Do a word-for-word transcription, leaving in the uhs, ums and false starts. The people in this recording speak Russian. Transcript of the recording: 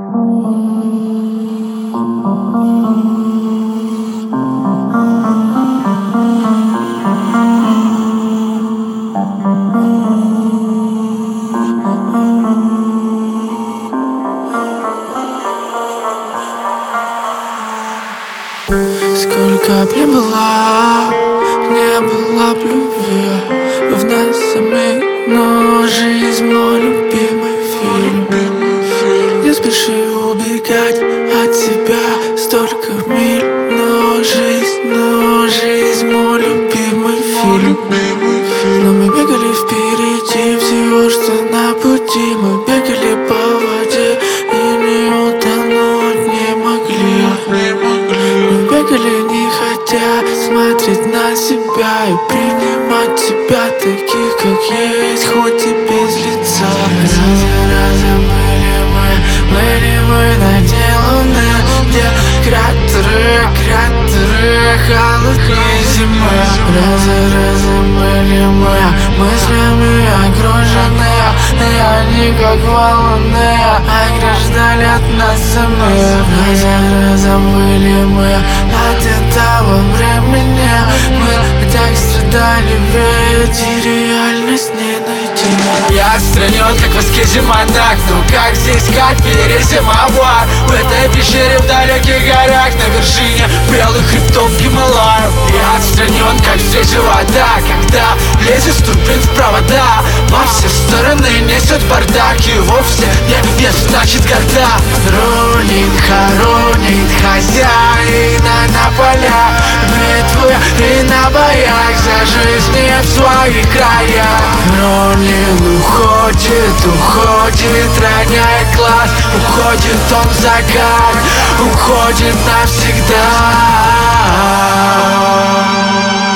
Сколько б не было, не было б любви в нас самих, но жизнь мой любимый фильм. Не спеши убегать от себя столько миль, но жизнь, но жизнь мой любимый фильм. Но мы бегали впереди всего, что на пути. Мы бегали по воде и не утонуть не могли. Мы бегали, не хотя смотреть на себя и принимать себя таких, как есть, хоть и без лица. Раза раза были мы, были мы на дне луны, где кратеры, кратеры холоднее зимы. Раза раза были мы мыслями окружены, и они как валуны ограждали от нас самих. Раза раза были мы от этого времени, мы так страдали, ведь и реальность не найти. Я отстранен, как в аскезе монах, но как здесь, как перезимовать в этой пещере в далеких горах, на вершине белых хребтов Гималаев. Я отстранен, как здесь вода, когда лезет ступень в провода, во все стороны несет бардак, и вовсе не вес, значит горда. Рулит, хоронит хозяина на полях, битвы и на боях за жизни в своих краях. Ролин уходит, уходит, роняет глаз, уходит он в закат, уходит навсегда.